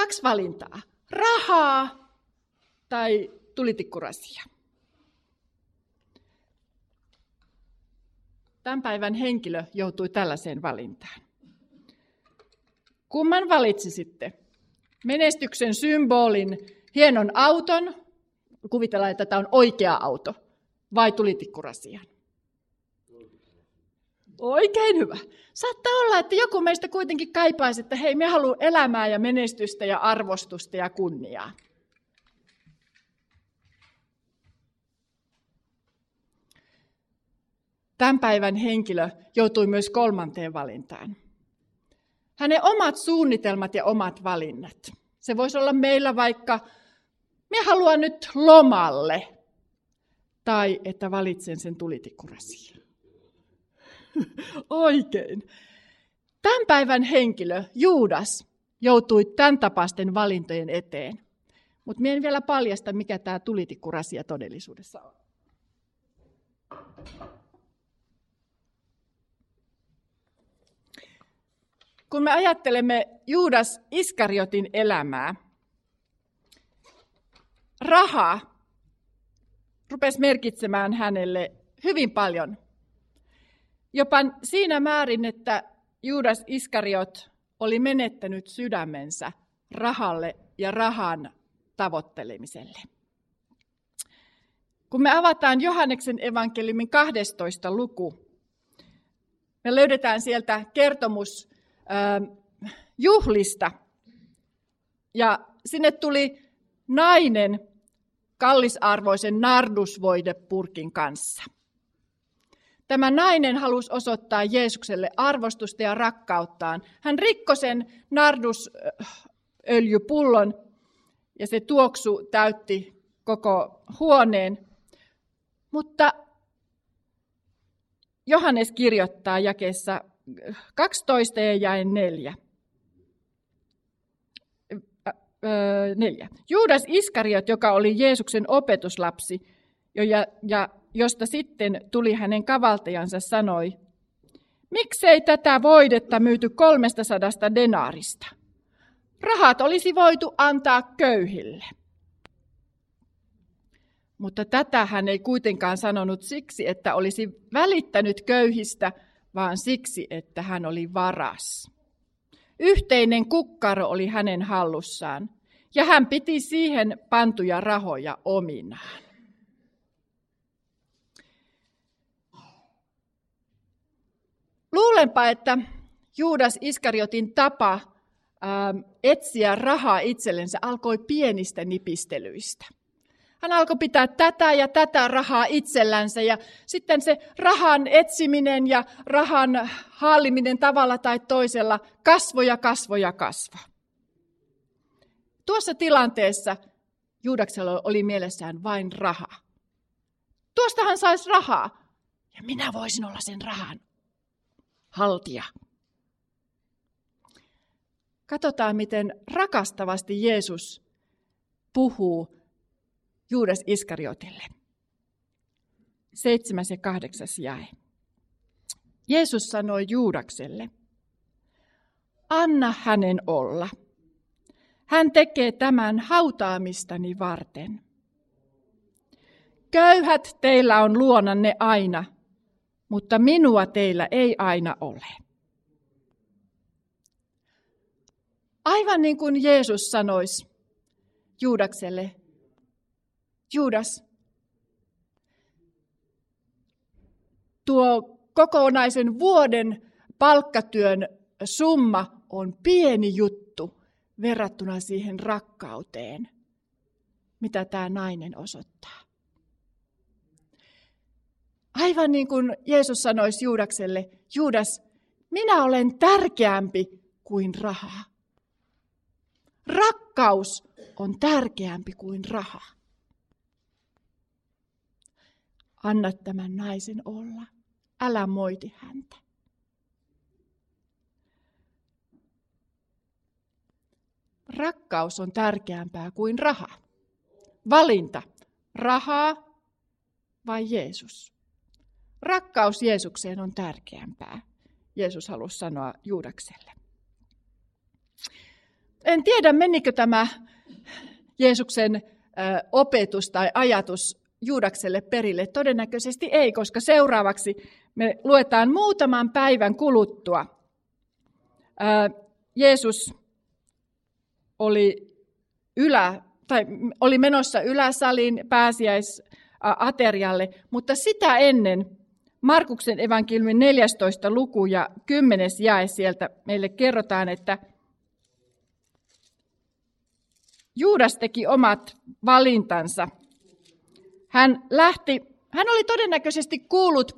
2 valintaa. Rahaa tai tulitikkurasia. Tämän päivän henkilö joutui tällaiseen valintaan. Kumman valitsisitte? Menestyksen symbolin, hienon auton, kuvitellaan, että tämä on oikea auto, vai tulitikkurasia? Oikein hyvä. Saattaa olla, että joku meistä kuitenkin kaipaisi, että hei, me haluamme elämää ja menestystä ja arvostusta ja kunniaa. Tämän päivän henkilö joutui myös 3. valintaan. Hänen omat suunnitelmat ja omat valinnat. Se voisi olla meillä vaikka, me haluan nyt lomalle, tai että valitsen sen tulitikkurasia. Oikein. Tämän päivän henkilö, Juudas, joutui tämän tapaisten valintojen eteen. Mutta minä en vielä paljasta, mikä tämä tulitikkurasia todellisuudessa on. Kun me ajattelemme Juudas Iskariotin elämää, raha rupesi merkitsemään hänelle hyvin paljon. Jopa siinä määrin, että Juudas Iskariot oli menettänyt sydämensä rahalle ja rahan tavoittelemiselle. Kun me avataan Johanneksen evankeliumin 12. luku, me löydetään sieltä kertomus juhlista. Ja sinne tuli nainen kallisarvoisen nardusvoidepurkin kanssa. Tämä nainen halusi osoittaa Jeesukselle arvostusta ja rakkauttaan. Hän rikkoi sen nardusöljypullon ja se tuoksu täytti koko huoneen. Mutta Johannes kirjoittaa jakeessa 12 ja jae 4. Juudas Iskariot, joka oli Jeesuksen opetuslapsi, ja josta sitten tuli hänen kavaltajansa, sanoi, miksei tätä voidetta myyty 300 denaarista? Rahat olisi voitu antaa köyhille. Mutta tätä hän ei kuitenkaan sanonut siksi, että olisi välittänyt köyhistä, vaan siksi, että hän oli varas. Yhteinen kukkaro oli hänen hallussaan, ja hän piti siihen pantuja rahoja ominaan. Luulenpa, että Juudas Iskariotin tapa etsiä rahaa itsellensä alkoi pienistä nipistelyistä. Hän alkoi pitää tätä ja tätä rahaa itsellänsä ja sitten se rahan etsiminen ja rahan haaliminen tavalla tai toisella kasvoi. Tuossa tilanteessa Juudaksella oli mielessään vain raha. Tuosta hän saisi rahaa ja minä voisin olla sen rahan haltija. Katsotaan, miten rakastavasti Jeesus puhuu Juudas Iskariotille. 7. ja 8. jae. Jeesus sanoi Juudakselle, anna hänen olla. Hän tekee tämän hautaamistani varten. Köyhät teillä on luonanne aina, mutta minua teillä ei aina ole. Aivan niin kuin Jeesus sanoisi Juudakselle, Juudas, tuo kokonaisen vuoden palkkatyön summa on pieni juttu verrattuna siihen rakkauteen, mitä tämä nainen osoittaa. Aivan niin kuin Jeesus sanoisi Juudakselle, Juudas, minä olen tärkeämpi kuin raha. Rakkaus on tärkeämpi kuin raha. Anna tämän naisen olla. Älä moiti häntä. Rakkaus on tärkeämpää kuin raha. Valinta, rahaa vai Jeesus? Rakkaus Jeesukseen on tärkeämpää, Jeesus halusi sanoa Juudakselle. En tiedä, menikö tämä Jeesuksen opetus tai ajatus Juudakselle perille. Todennäköisesti ei, koska seuraavaksi me luetaan muutaman päivän kuluttua. Jeesus oli menossa yläsalin pääsiäisaterialle, mutta sitä ennen Markuksen evankeliumin 14. luku ja 10. jae sieltä meille kerrotaan, että Juudas teki omat valintansa. Hän oli todennäköisesti kuullut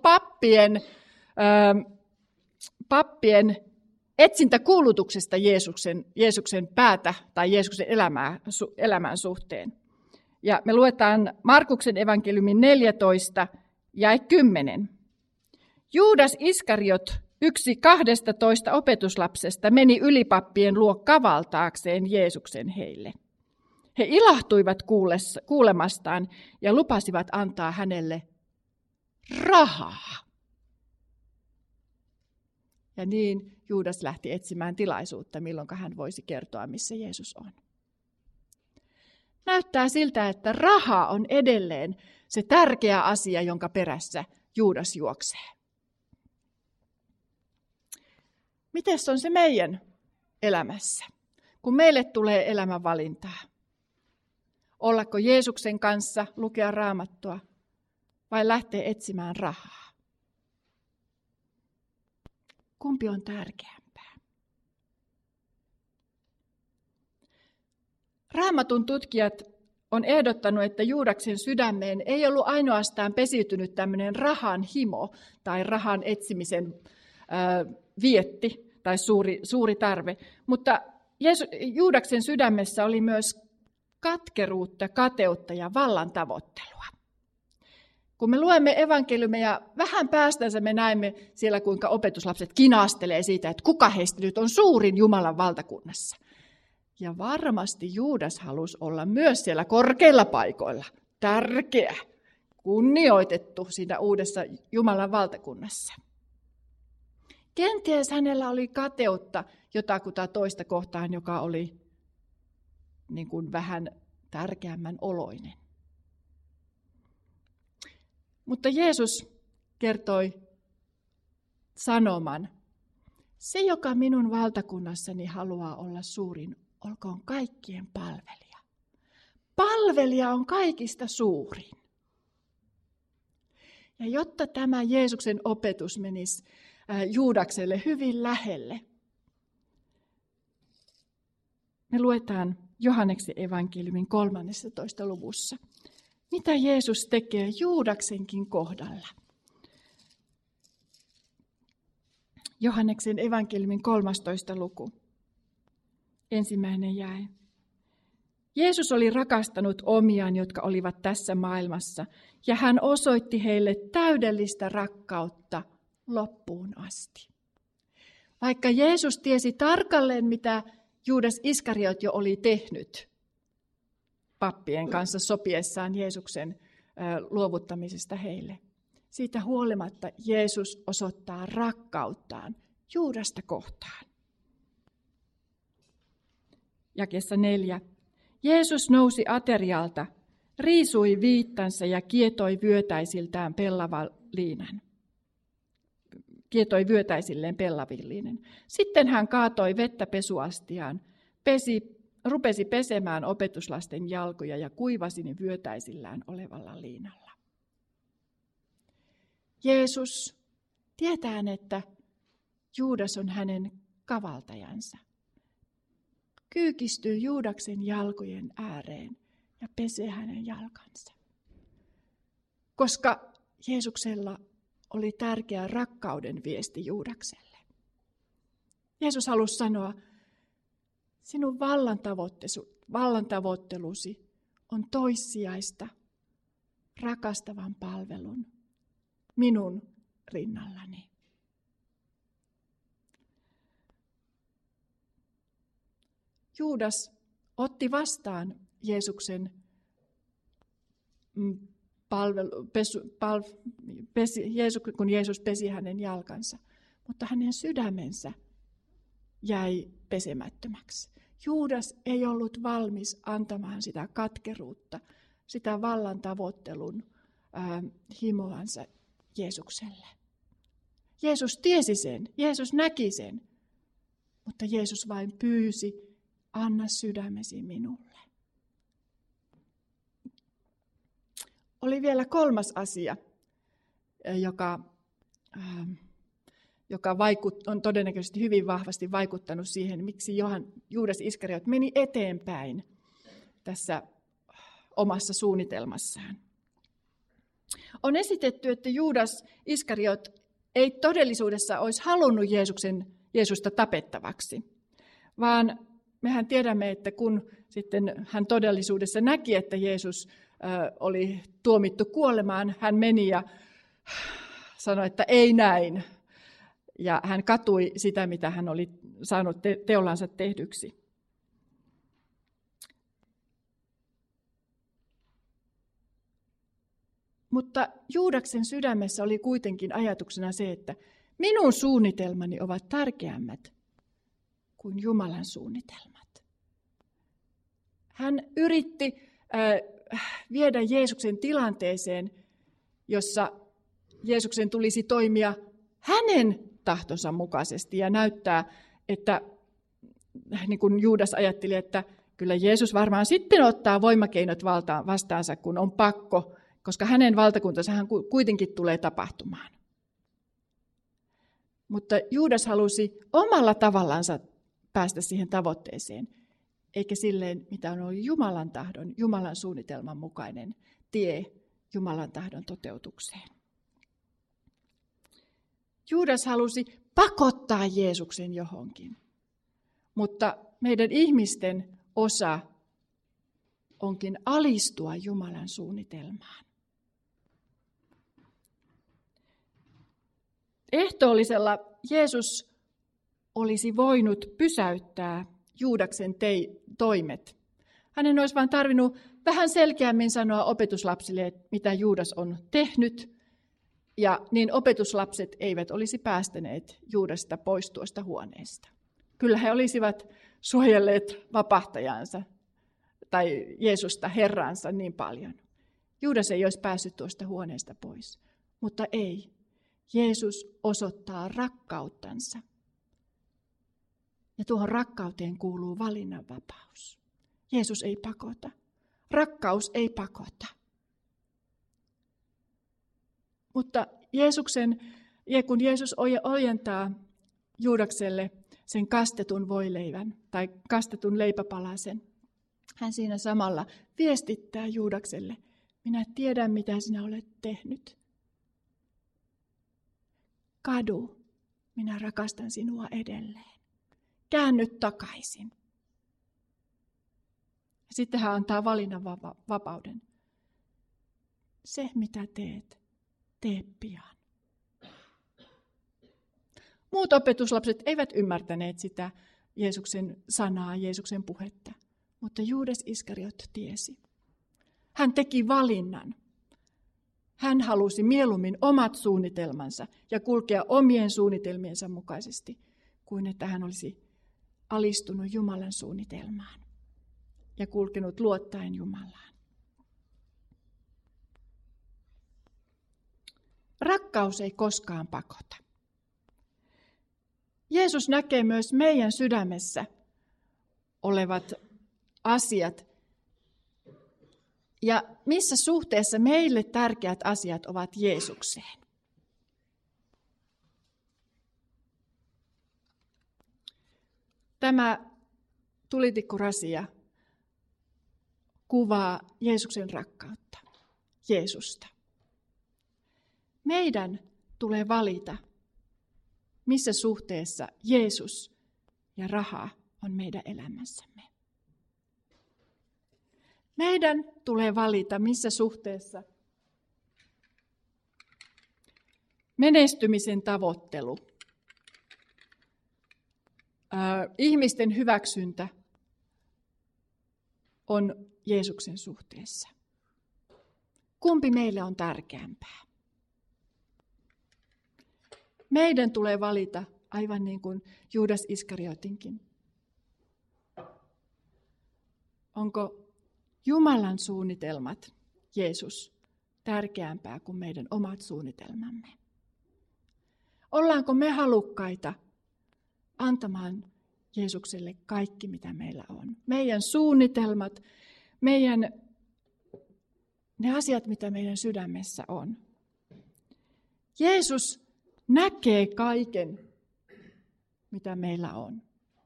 pappien etsintäkuulutuksesta Jeesuksen päätä tai Jeesuksen elämän suhteen. Ja me luetaan Markuksen evankeliumin 14 jae 10. Juudas Iskariot, yksi 12 opetuslapsesta, meni ylipappien luo kavaltaakseen Jeesuksen heille. He ilahtuivat kuulemastaan ja lupasivat antaa hänelle rahaa. Ja niin Juudas lähti etsimään tilaisuutta, milloin hän voisi kertoa, missä Jeesus on. Näyttää siltä, että raha on edelleen se tärkeä asia, jonka perässä Juudas juoksee. Mites on se meidän elämässä, kun meille tulee elämänvalintaa? Ollako Jeesuksen kanssa, lukea Raamattua vai lähteä etsimään rahaa? Kumpi on tärkeämpää? Raamatun tutkijat on ehdottanut, että Juudaksen sydämeen ei ollut ainoastaan pesiytynyt tämmöinen rahan himo tai rahan etsimisen vietti tai suuri tarve, mutta Juudaksen sydämessä oli myös katkeruutta, kateutta ja vallan tavoittelua. Kun me luemme evankeliumeja, vähän päästänsä me näemme siellä, kuinka opetuslapset kinastelee siitä, että kuka heistä nyt on suurin Jumalan valtakunnassa. Ja varmasti Juudas halusi olla myös siellä korkeilla paikoilla, tärkeä, kunnioitettu siinä uudessa Jumalan valtakunnassa. Kenties hänellä oli kateutta jotakuta toista kohtaan, joka oli niin kuin vähän tärkeämmän oloinen. Mutta Jeesus kertoi sanoman, se joka minun valtakunnassani haluaa olla suurin, olkoon kaikkien palvelija. Palvelija on kaikista suurin. Ja jotta tämä Jeesuksen opetus menisi Juudakselle hyvin lähelle, me luetaan Johanneksen evankeliumin 13. luvussa. Mitä Jeesus tekee Juudaksenkin kohdalla? Johanneksen evankeliumin 13. luku. 1. jae. Jeesus oli rakastanut omiaan, jotka olivat tässä maailmassa, ja hän osoitti heille täydellistä rakkautta loppuun asti. Vaikka Jeesus tiesi tarkalleen, mitä Juudas Iskariot jo oli tehnyt pappien kanssa sopiessaan Jeesuksen luovuttamisesta heille. Siitä huolimatta Jeesus osoittaa rakkauttaan Juudasta kohtaan. Jakeessa 4. Jeesus nousi aterialta, riisui viittansa ja kietoi vyötäisilleen pellaviin liinen. Sitten hän kaatoi vettä pesuastiaan, rupesi pesemään opetuslasten jalkoja ja kuivasi ne vyötäisillään olevalla liinalla. Jeesus, tietäen, että Juudas on hänen kavaltajansa, kyykistyy Juudaksen jalkojen ääreen ja pesee hänen jalkansa. Koska Jeesuksella oli tärkeä rakkauden viesti Juudakselle. Jeesus halusi sanoa, sinun vallantavoittelusi on toissijaista rakastavan palvelun minun rinnallani. Juudas otti vastaan Jeesuksen kun Jeesus pesi hänen jalkansa, mutta hänen sydämensä jäi pesemättömäksi. Juudas ei ollut valmis antamaan sitä katkeruutta, sitä vallan tavoittelun himoansa Jeesukselle. Jeesus tiesi sen, Jeesus näki sen, mutta Jeesus vain pyysi, anna sydämesi minulle. Oli vielä kolmas asia, joka on todennäköisesti hyvin vahvasti vaikuttanut siihen, miksi Juudas Iskariot meni eteenpäin tässä omassa suunnitelmassaan. On esitetty, että Juudas Iskariot ei todellisuudessa olisi halunnut Jeesusta tapettavaksi, vaan mehän tiedämme, että kun sitten hän todellisuudessa näki, että Jeesus oli tuomittu kuolemaan, hän meni ja sanoi, että ei näin. Ja hän katui sitä, mitä hän oli saanut teollansa tehdyksi. Mutta Juudaksen sydämessä oli kuitenkin ajatuksena se, että minun suunnitelmani ovat tärkeämmät kuin Jumalan suunnitelmat. Hän yritti viedä Jeesuksen tilanteeseen, jossa Jeesuksen tulisi toimia hänen tahtonsa mukaisesti ja näyttää, että niin kuin Juudas ajatteli, että kyllä Jeesus varmaan sitten ottaa voimakeinot vastaansa, kun on pakko, koska hänen valtakuntansa hän kuitenkin tulee tapahtumaan. Mutta Juudas halusi omalla tavallansa päästä siihen tavoitteeseen, eikä silleen, mitä on ollut Jumalan tahdon, Jumalan suunnitelman mukainen tie Jumalan tahdon toteutukseen. Juudas halusi pakottaa Jeesuksen johonkin, mutta meidän ihmisten osa onkin alistua Jumalan suunnitelmaan. Ehtoollisella Jeesus olisi voinut pysäyttää Juudaksen toimet. Hänen olisi vain tarvinnut vähän selkeämmin sanoa opetuslapsille, mitä Juudas on tehnyt, ja niin opetuslapset eivät olisi päästäneet Juudasta pois tuosta huoneesta. Kyllä he olisivat suojelleet vapahtajansa tai Jeesusta Herransa niin paljon. Juudas ei olisi päässyt tuosta huoneesta pois, mutta ei. Jeesus osoittaa rakkauttansa. Ja tuohon rakkauteen kuuluu valinnanvapaus. Jeesus ei pakota. Rakkaus ei pakota. Mutta kun Jeesus ojentaa Juudakselle sen kastetun voileivän tai kastetun leipäpalasen, hän siinä samalla viestittää Juudakselle, minä tiedän mitä sinä olet tehnyt. Kadu, minä rakastan sinua edelleen. Käänny takaisin. Sitten hän antaa valinnanvapauden. Se mitä teet, tee pian. Muut opetuslapset eivät ymmärtäneet sitä Jeesuksen sanaa, Jeesuksen puhetta, mutta Juudas Iskariot tiesi. Hän teki valinnan. Hän halusi mieluummin omat suunnitelmansa ja kulkea omien suunnitelmiensa mukaisesti, kuin että hän olisi alistunut Jumalan suunnitelmaan ja kulkenut luottaen Jumalaan. Rakkaus ei koskaan pakota. Jeesus näkee myös meidän sydämessä olevat asiat ja missä suhteessa meille tärkeät asiat ovat Jeesukseen. Tämä tulitikkurasia kuvaa Jeesuksen rakkautta, Jeesusta. Meidän tulee valita, missä suhteessa Jeesus ja raha on meidän elämässämme. Meidän tulee valita, missä suhteessa menestymisen tavoittelu, ihmisten hyväksyntä on Jeesuksen suhteessa. Kumpi meille on tärkeämpää? Meidän tulee valita, aivan niin kuin Juudas Iskariotinkin. Onko Jumalan suunnitelmat, Jeesus, tärkeämpää kuin meidän omat suunnitelmamme? Ollaanko me halukkaita antamaan Jeesukselle kaikki, mitä meillä on? Meidän suunnitelmat, ne asiat, mitä meidän sydämessä on. Jeesus näkee kaiken, mitä meillä on.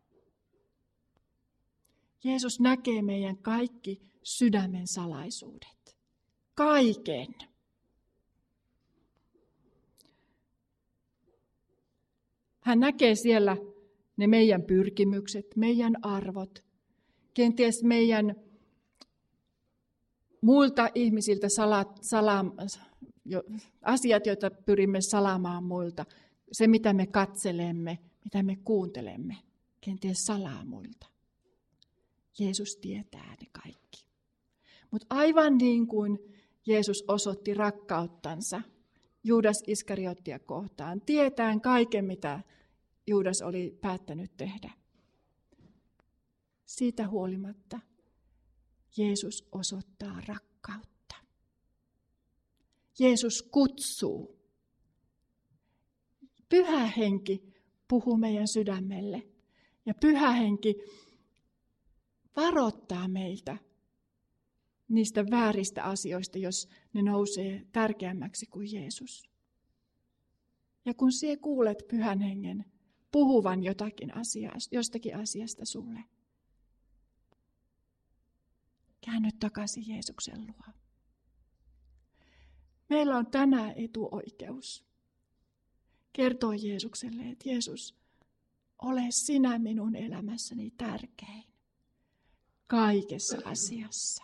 Jeesus näkee meidän kaikki sydämen salaisuudet. Kaiken. Hän näkee siellä ne meidän pyrkimykset, meidän arvot, kenties meidän muilta ihmisiltä asiat, joita pyrimme salaamaan muilta. Se, mitä me katselemme, mitä me kuuntelemme, kenties salaa muilta. Jeesus tietää ne kaikki. Mutta aivan niin kuin Jeesus osoitti rakkauttansa Juudas Iskariottia kohtaan, tietäen kaiken, mitä Juudas oli päättänyt tehdä. Siitä huolimatta Jeesus osoittaa rakkautta. Jeesus kutsuu. Pyhä Henki puhuu meidän sydämelle ja Pyhä Henki varoittaa meiltä niistä vääristä asioista, jos ne nousee tärkeämmäksi kuin Jeesus. Ja kun sinä kuulet Pyhän Hengen puhuvan jostakin asiasta sulle, käänny takaisin Jeesuksen luo. Meillä on tänään etuoikeus kertoa Jeesukselle, että Jeesus, ole sinä minun elämässäni tärkein kaikessa asiassa.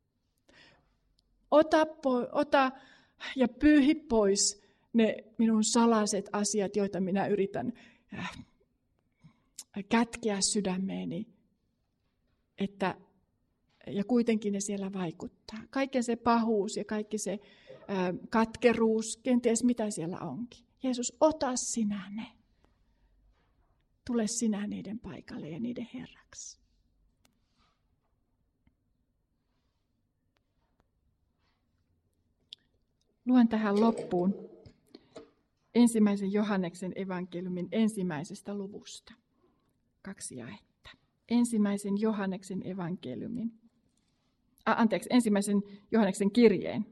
Ota ja pyyhi pois ne minun salaiset asiat, joita minä yritän kätkeä sydämeeni, ja kuitenkin ne siellä vaikuttaa. Kaiken se pahuus ja kaikki se katkeruus, kenties mitä siellä onkin. Jeesus, ota sinä ne. Tule sinä niiden paikalle ja niiden herraksi. Luen tähän loppuun 1. Johanneksen evankeliumin 1. luvusta. 2 jaetta. 1. Johanneksen evankeliumin. 1. Johanneksen kirjeen.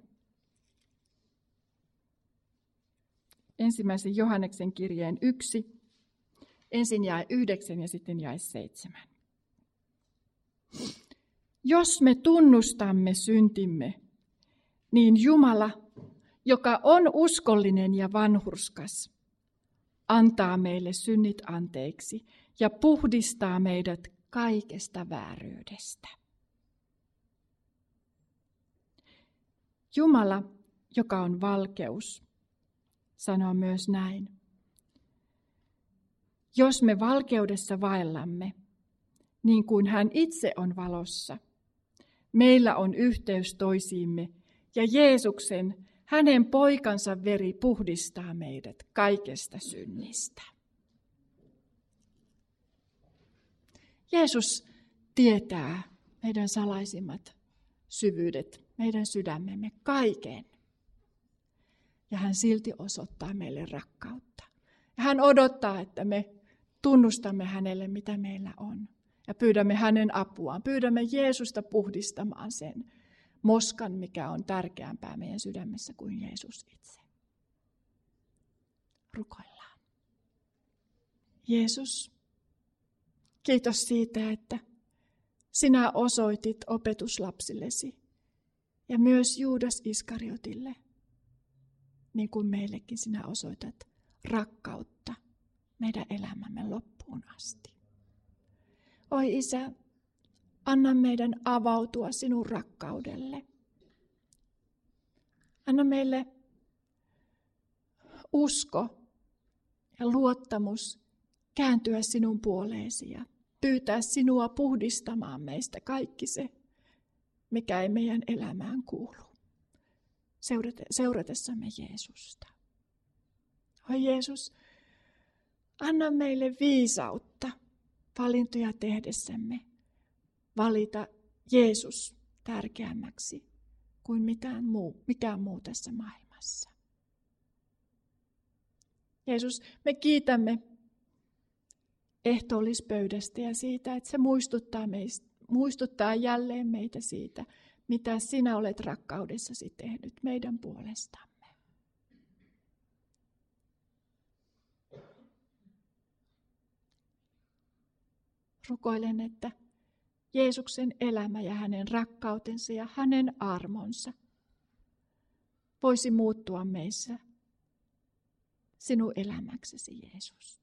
1. Johanneksen kirjeen 1. Ensin jae 9 ja sitten jae 7. Jos me tunnustamme syntimme, niin Jumala, joka on uskollinen ja vanhurskas, antaa meille synnit anteeksi ja puhdistaa meidät kaikesta vääryydestä. Jumala, joka on valkeus, sanoo myös näin. Jos me valkeudessa vaellamme, niin kuin hän itse on valossa, meillä on yhteys toisiimme ja Jeesuksen, hänen poikansa veri puhdistaa meidät kaikesta synnistä. Jeesus tietää meidän salaisimmat syvyydet, meidän sydämemme, kaiken. Ja hän silti osoittaa meille rakkautta. Ja hän odottaa, että me tunnustamme hänelle, mitä meillä on. Ja pyydämme hänen apuaan. Pyydämme Jeesusta puhdistamaan sen moskan, mikä on tärkeämpää meidän sydämessä kuin Jeesus itse. Rukoillaan. Jeesus, kiitos siitä, että sinä osoitit opetuslapsillesi ja myös Juudas Iskariotille, niin kuin meillekin sinä osoitat rakkautta meidän elämämme loppuun asti. Oi Isä, anna meidän avautua sinun rakkaudelle. Anna meille usko ja luottamus kääntyä sinun puoleesi ja pyytää sinua puhdistamaan meistä kaikki se, mikä ei meidän elämään kuulu. Seuratessamme Jeesusta. Oi Jeesus, anna meille viisautta valintoja tehdessämme valita Jeesus tärkeämmäksi kuin mikään muu tässä maailmassa. Jeesus, me kiitämme ehtoollispöydästä ja siitä, että se muistuttaa jälleen meitä siitä, mitä sinä olet rakkaudessasi tehnyt meidän puolestamme. Rukoilen, että Jeesuksen elämä ja hänen rakkautensa ja hänen armonsa voisi muuttua meissä sinun elämäksesi, Jeesus.